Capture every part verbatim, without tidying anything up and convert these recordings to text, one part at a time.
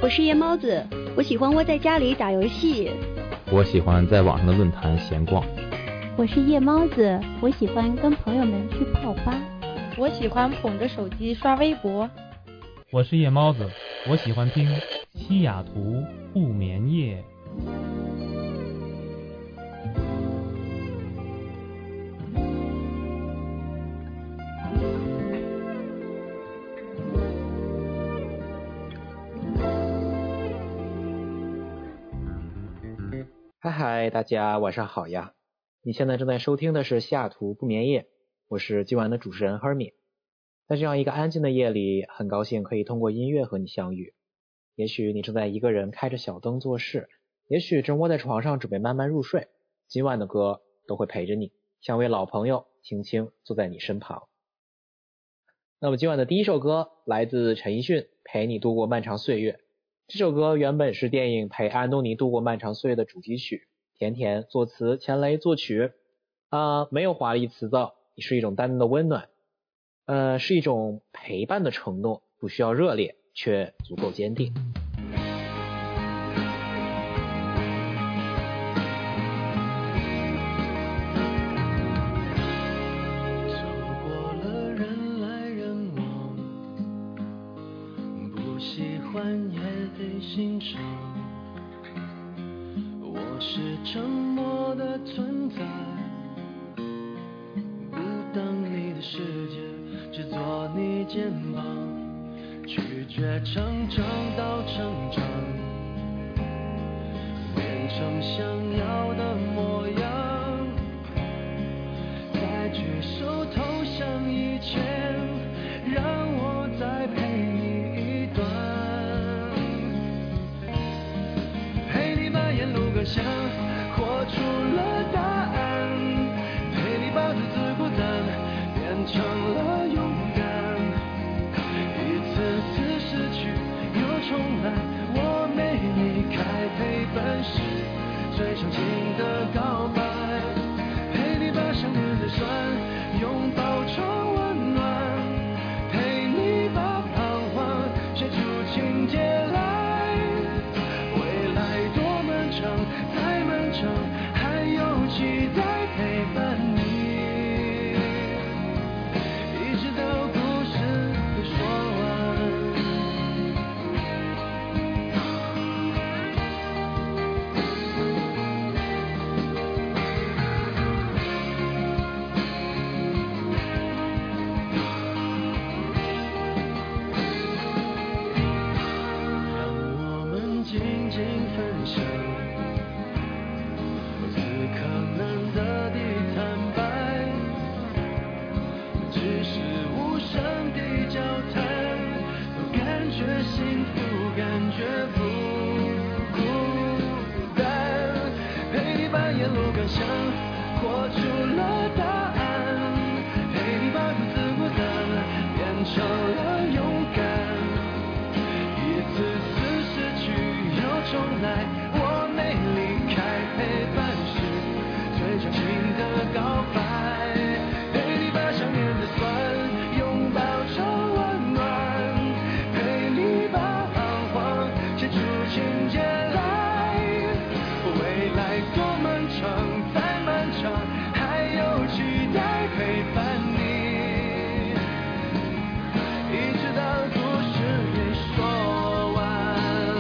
我是夜猫子，我喜欢窝在家里打游戏。 我喜欢在网上的论坛闲逛。 我是夜猫子，我喜欢跟朋友们去泡吧。 我喜欢捧着手机刷微博。 我是夜猫子，我喜欢听西雅图不眠夜。 嗨嗨，大家晚上好呀！你现在正在收听的是西雅图不眠夜，我是今晚的主持人 Hermie。在这样一个安静的夜里，很高兴可以通过音乐和你相遇。也许你正在一个人开着小灯做事，也许正窝在床上准备慢慢入睡，今晚的歌都会陪着你，像位老朋友轻轻坐在你身旁。那么今晚的第一首歌来自陈奕迅《陪你度过漫长岁月》。这首歌原本是电影《陪安东尼度过漫长岁月》的主题曲，甜甜作词，钱雷作曲。啊、呃，没有华丽辞藻，也是一种淡淡的温暖，呃，是一种陪伴的承诺，不需要热烈，却足够坚定。 欣赏，我是沉默的存在，不当你的世界，只做你肩膀，拒绝成长到成长，变成想要的模样，在举手投降以前，让我再陪你一段。想活出了答案，陪你把独自孤单变成了勇敢，一次次失去又重来，我没离开陪伴是最长情的告白，陪你把想念的酸拥抱成温暖，陪你把彷徨写出情节来，再漫长，还有期待陪伴你，一直到故事说完。让我们静静分享幸福感觉不孤单，陪你把沿路感想活出了答案，陪你把独自孤单变成了勇敢，一次次失去又重来，我没离开陪伴是最长情的告白，陪你把想念的酸拥抱成温暖，写出情节来，未来多漫长，再漫长，还有期待陪伴你，一直到故事也说完。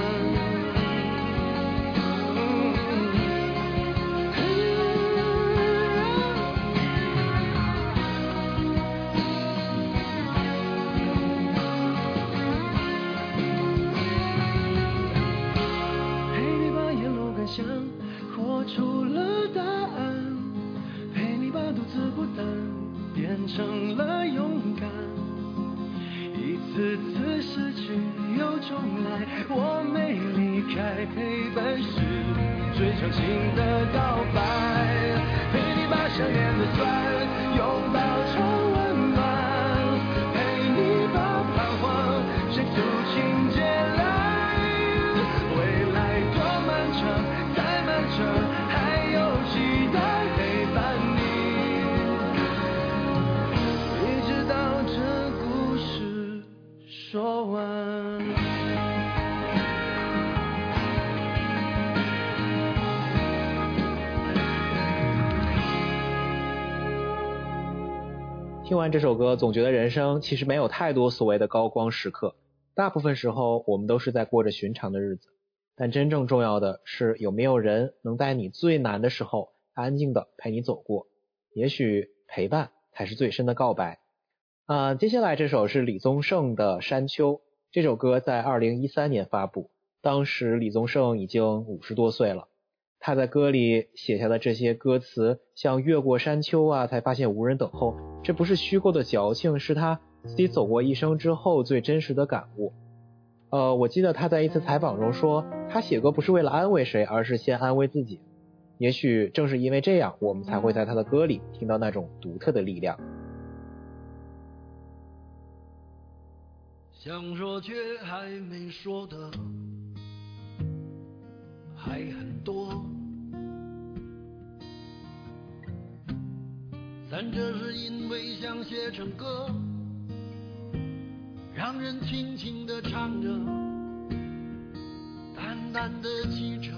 想活出了答案，陪你把独自孤单变成了勇敢，一次次失去又重来，我没离开陪伴是最长情的告白，陪你把想念的酸拥抱成温暖，陪你把彷徨写出情节来，未来多漫长，还有期待陪伴你，一直到这故事说完。 听完这首歌，总觉得人生其实没有太多所谓的高光时刻，大部分时候我们都是在过着寻常的日子。但真正重要的是有没有人能在你最难的时候安静的陪你走过，也许陪伴才是最深的告白。呃，接下来这首是李宗盛的《山丘》，这首歌在二零一三年发布，当时李宗盛已经五十多岁了。他在歌里写下的这些歌词，像越过山丘啊，才发现无人等候，这不是虚构的矫情，是他自己走过一生之后最真实的感悟。呃，我记得他在一次采访中说，他写歌不是为了安慰谁，而是先安慰自己。也许正是因为这样，我们才会在他的歌里听到那种独特的力量。 想说却还没说的还很多，但这是因为想写成歌，让人轻轻地唱着，淡淡的记着，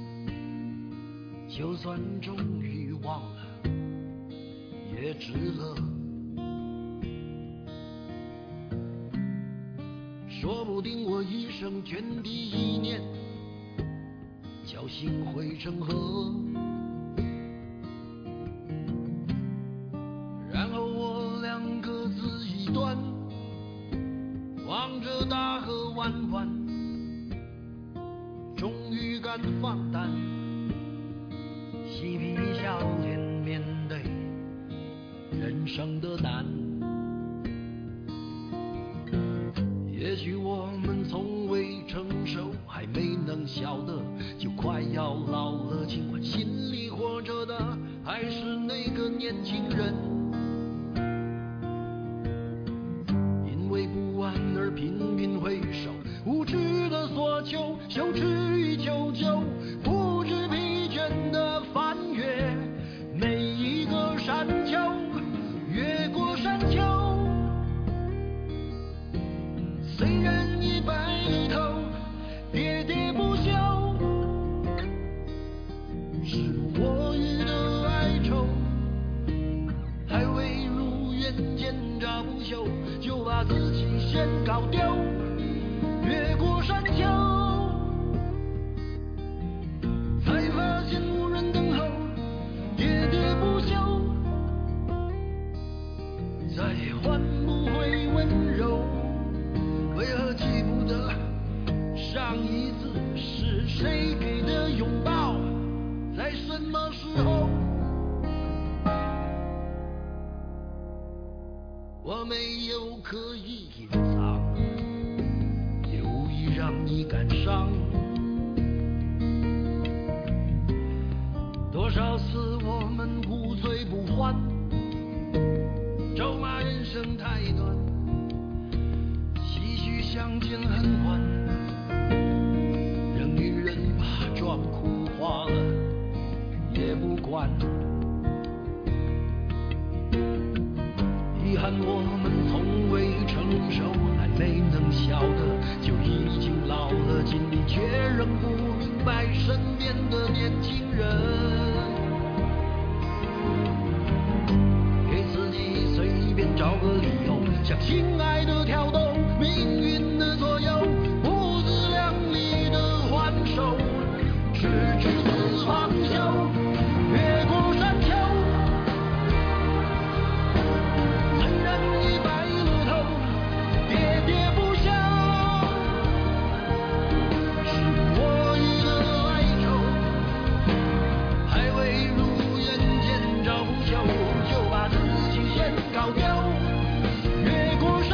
就算终于忘了也值了。说不定我一生涓滴一念，侥幸汇成河，然后我俩各自一端，望着大河弯弯，终于敢放胆，嬉皮笑脸面对人生的难。也许我们从未成熟，还没能晓得，就快要老了，尽管心里活着的还是那个年轻人。因为不安而频频回首，无知的索求，羞耻与求救，不知疲倦的翻越每一个山丘，越过山丘。虽然已白了头，喋喋不休，是我予的哀愁，还未如愿见着不朽，就把自己先搞丢。越过山丘，才发现无人等候，喋喋不休，再也换不回温柔。为何记不得上一次是谁给的拥抱，在什么时候？我没有刻意隐藏，也无意让你感伤。多少次我们不醉不欢，咒骂人生太短，相见恨晚，让女人把妆哭花了也不管。遗憾我们从未成熟，还没能晓得，就已经老了，尽力却仍不明白身边的年轻人。给自己随便找个理由，向心爱的挑逗，命运的左右，不自量力的还手，直至死方休。越过山丘，虽然已白了头，喋喋不休，是我予的哀愁，还未如愿见着不朽，就把自己先搞丢。越过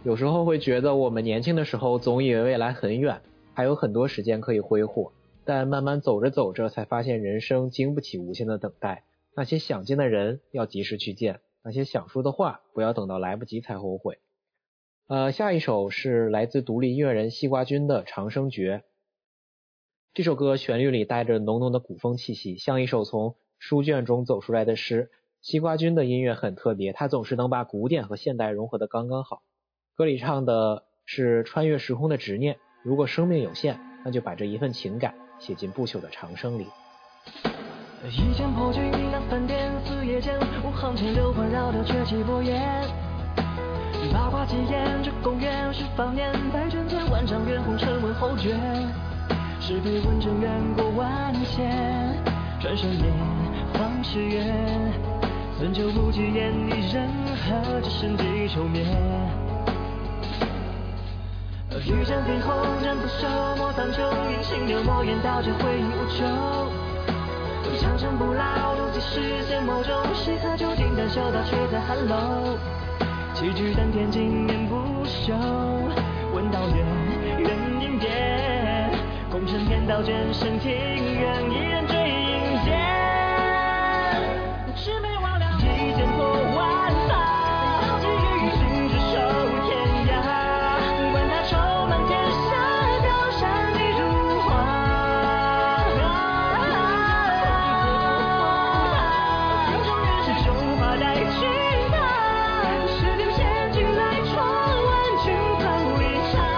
有时候会觉得我们年轻的时候总以为未来很远，还有很多时间可以挥霍，但慢慢走着走着才发现人生经不起无限的等待。那些想见的人要及时去见，那些想说的话不要等到来不及才后悔。呃，下一首是来自独立音乐人西瓜君的《长生诀》。这首歌旋律里带着浓浓的古风气息，像一首从书卷中走出来的诗。西瓜君的音乐很特别，他总是能把古典和现代融合得刚刚好。歌里唱的是穿越时空的执念，如果生命有限，那就把这一份情感写进不朽的长生里。 一见破军那饭店，四夜间五行千流环绕着却起波烟，八卦起眼，这公园是放眼百卷千万丈远红尘问后觉，是非问尘远过万千，转身眼方是月，孙秋不及眼一人何只身几愁灭，玉剑飞鸿人不朽，莫三秋一清流莫言道这回忆无穷，长生不老如几世间某种谁可究竟感受到却在寒楼，气聚丹田经年不休，问道远人影别，功成天道卷身庭院，一人追影间，魑魅魍魉一剑破万法，寄予君只守天涯，管他愁满天下，江山里如画，心中原是胸华带君他，十年千军来闯，万军曾离场，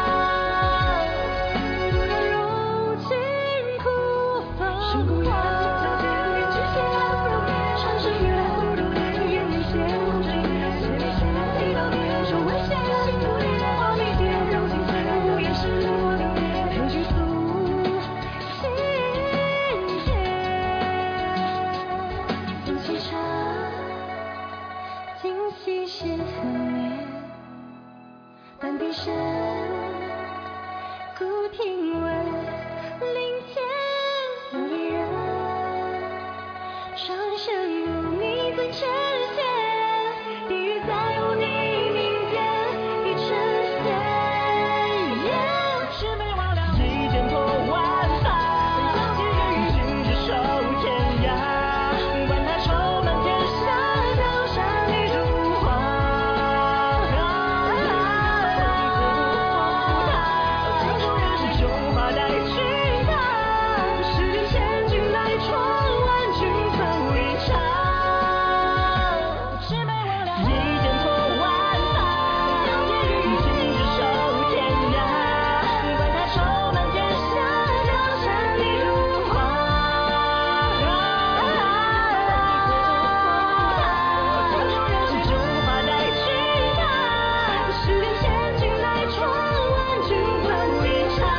柔情哭放神功远近在天边之下，长生月来不如莲眼里显红尘，四面仙地道点手为仙，心不莲花蜜钿，柔情虽然无言是我的脸，陪君诉心间，风清茶今夕是何年，半边身孤听闻，林间有一人，长生无你尊成仙，地狱再无你明间已成仙，魑魅魍魉一剑破万法，寄予君只守天涯，管他愁满天下，江山里如画，心中原是胸华带君他，十年千军来闯，万军曾离场，魑魅魍魉一剑破万法，寄予君只守天涯，管他愁满天下，江山里如画，心中原是胸华带君他，十年千军来闯，万军曾离场，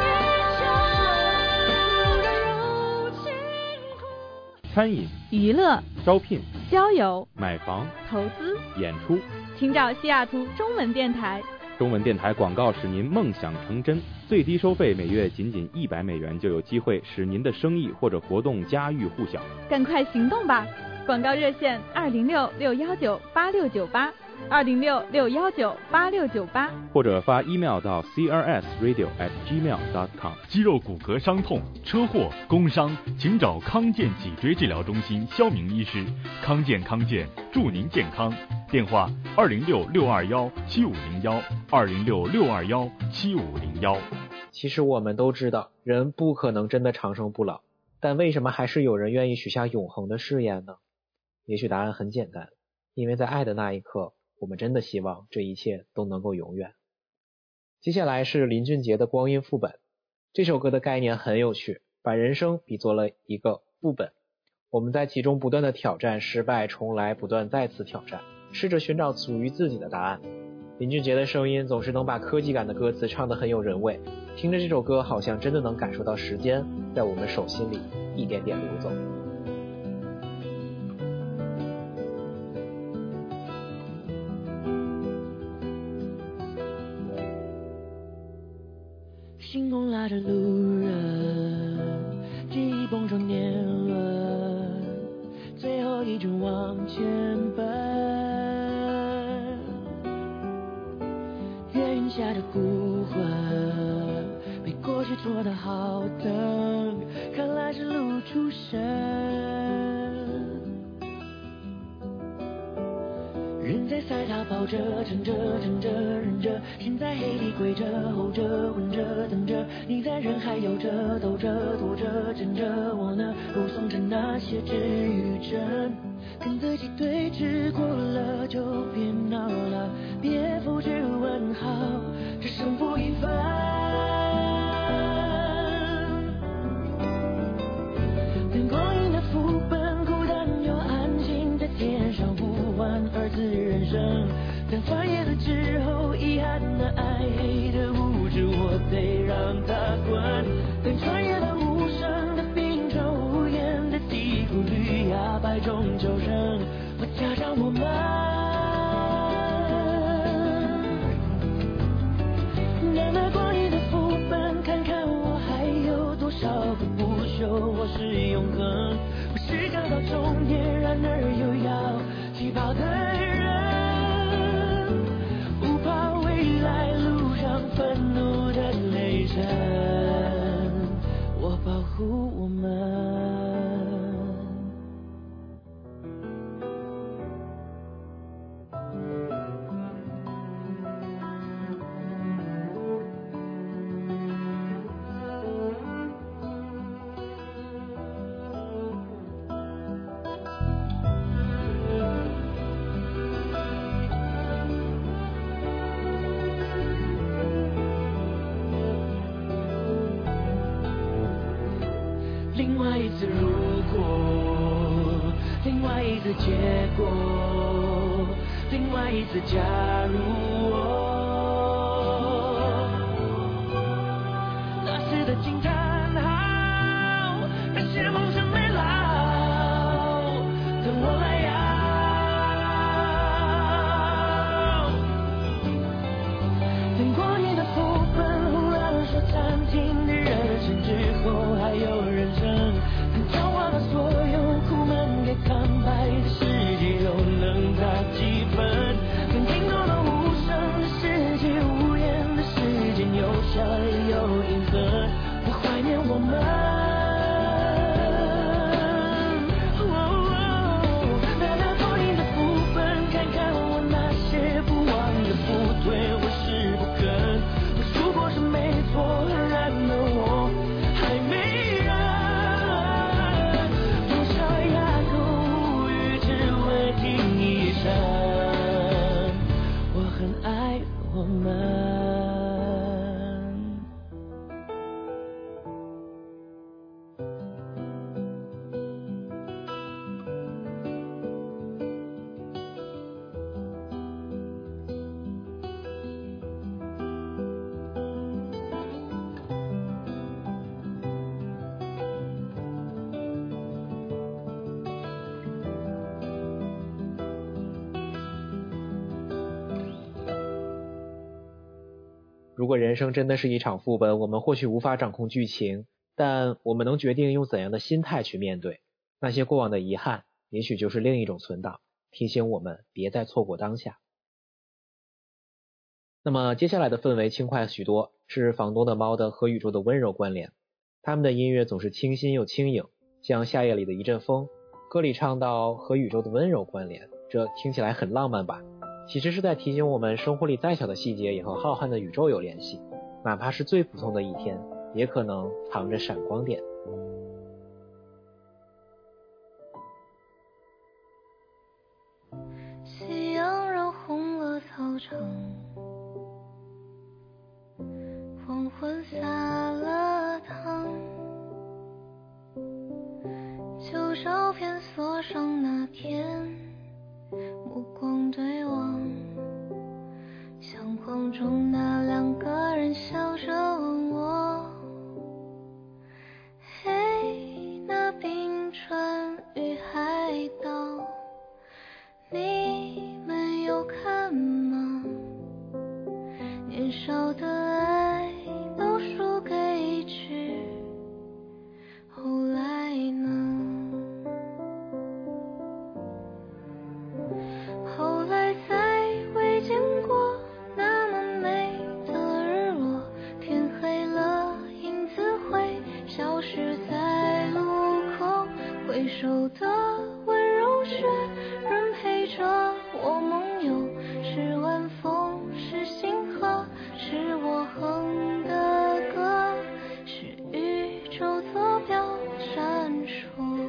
柔情哭。 餐饮、 娱乐、 招聘、 交友、 买房、 投资， 演出， 请找西雅图中文电台。 中文电台广告使您梦想成真，最低收费每月仅仅一百美元，就有机会使您的生意或者活动家喻户晓。 赶快行动吧！广告热线二零六六幺九八六九八，二零六六幺九八六九八， 或者发 email 到 c r s radio at gmail dot com。 肌肉骨骼伤痛、车祸、工伤，请找康健脊椎治疗中心肖明医师。康健康健，祝您健康。电话二零六六二幺七五零幺，二零六六二幺七五零幺。 其实我们都知道，人不可能真的长生不老，但为什么还是有人愿意许下永恒的誓言呢？也许答案很简单，因为在爱的那一刻，我们真的希望这一切都能够永远。接下来是林俊杰的《光阴副本》。这首歌的概念很有趣，把人生比作了一个副本，我们在其中不断的挑战、失败、重来，不断再次挑战，试着寻找属于自己的答案。林俊杰的声音总是能把科技感的歌词唱得很有人味，听着这首歌好像真的能感受到时间在我们手心里一点点流走。 星空拉着路人，记忆蹦成年轮，最后一直往前奔。 下的孤魂，被过去做的好灯，看来是露出神。人在赛道跑着，撑着，撑着，忍着，心在黑里跪着，吼着，混着，等着。你在人海游着，抖着，拖着，挣着，我呢，护送着那些止与真，跟自己对峙过了就别闹了，别复制问号，只胜负一分。等光阴的副本，孤单又安静在天上呼唤儿子人生。等翻页了之后，遗憾的爱，黑的无知，我得让它滚。等穿越了无声的冰川，无言的低谷，绿芽百种求生，我加上我们。让那光阴的副本，看看我还有多少个不朽，我是永恒，我是走到终点，然而又要起跑的人，不怕未来路上愤怒的雷声，我保护我们。另外一次如果，另外一次结果，另外一次假如我，那时的惊叹号，那些梦想没老，等我来要。等光阴的副本忽然说暂停的人生之后还有人生，等讲完了所有苦闷给苍白的世界又能差几分，等听懂了无声的世界，无言的时间有笑也有阴狠，我怀念我们。 如果人生真的是一场副本，我们或许无法掌控剧情，但我们能决定用怎样的心态去面对。那些过往的遗憾，也许就是另一种存档，提醒我们别再错过当下。那么接下来的氛围轻快许多，是房东的猫的和宇宙的温柔关联。他们的音乐总是清新又轻盈，像夏夜里的一阵风。歌里唱到和宇宙的温柔关联，这听起来很浪漫吧？其实是在提醒我们，生活里再小的细节也和浩瀚的宇宙有联系，哪怕是最普通的一天，也可能藏着闪光点。 夕阳染红了操场，黄昏下了糖，旧照片锁上那天，目光对望，相框中那两个人笑着问我，嘿，那冰川与海岛，你们有看吗？年少的爱都输给一句，后来呢？后来再未见过那么美的回首的温柔雪，人陪着我梦游，是晚风，是星河，是我哼的歌，是宇宙坐标闪烁。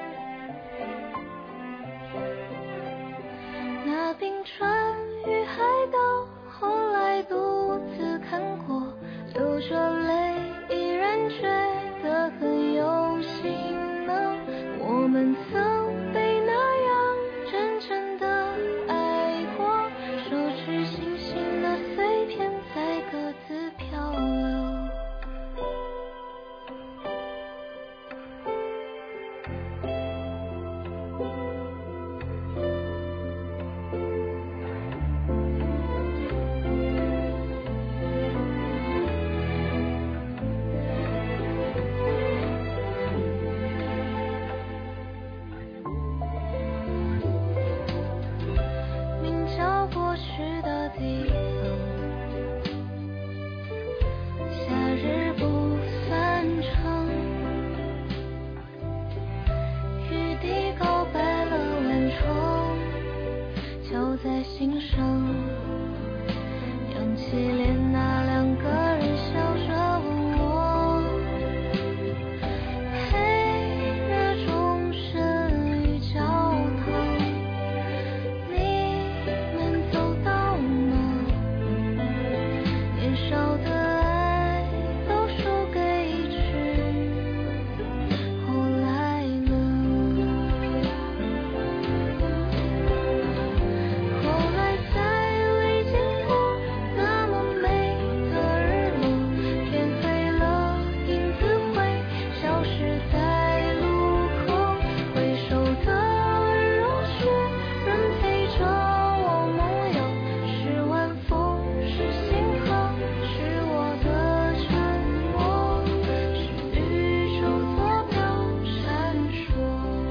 那冰川与海岛，后来独自看过，流着泪依然觉得很有心呢。我们曾被那样真正的爱过，手指星星的碎片在各自漂流。过去的地方，夏日不算长，雨滴告白了晚窗，敲在心上，扬起脸，那两个人笑着问我，黑热钟声与教堂，少的爱都输给一曲，后来呢？后来再未见过那么美的日落，天黑了，影子会消失在路口，回首的温柔雪，人陪着我梦游，是晚风，是星河，是我的沉默，是宇宙坐标闪烁。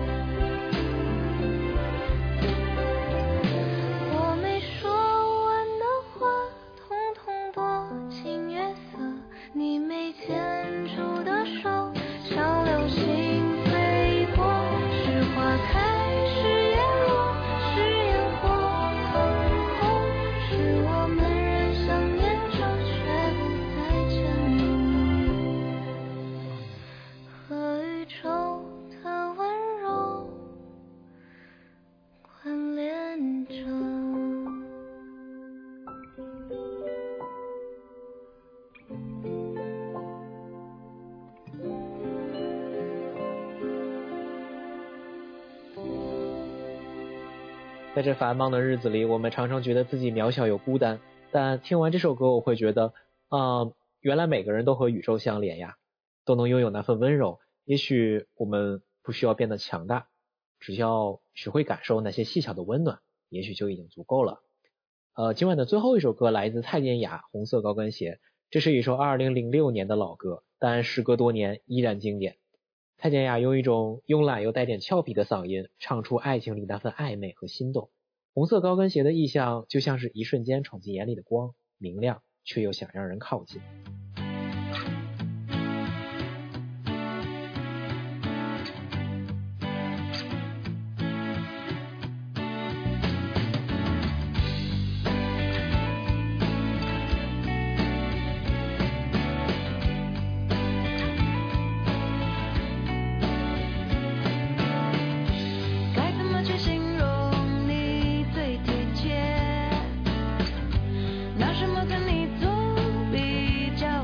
我没说完的话，统统躲进月色，你没牵住的手，像流星飞过，是花开，是叶落，是烟火腾空，是我们仍想念着却不再见面，和宇宙的温柔关联着。 在这繁忙的日子里，我们常常觉得自己渺小又孤单，但听完这首歌，我会觉得啊、呃，原来每个人都和宇宙相连呀，都能拥有那份温柔。也许我们不需要变得强大，只要学会感受那些细小的温暖，也许就已经足够了。呃，今晚的最后一首歌来自蔡健雅，《红色高跟鞋》。这是一首二零零六年的老歌，但时隔多年依然经典。蔡健雅用一种慵懒又带点俏皮的嗓音，唱出爱情里那份暧昧和心动。红色高跟鞋的意象就像是一瞬间闯进眼里的光，明亮却又想让人靠近。 拿什么跟你做比较？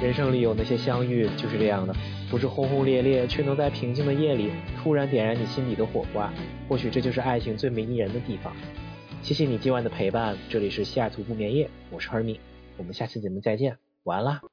人生里有那些相遇就是这样的，不是轰轰烈烈，却能在平静的夜里突然点燃你心底的火花。或许这就是爱情最迷人的地方。谢谢你今晚的陪伴，这里是西雅图不眠夜，我是 Hermie， 我们下期节目再见，晚安啦。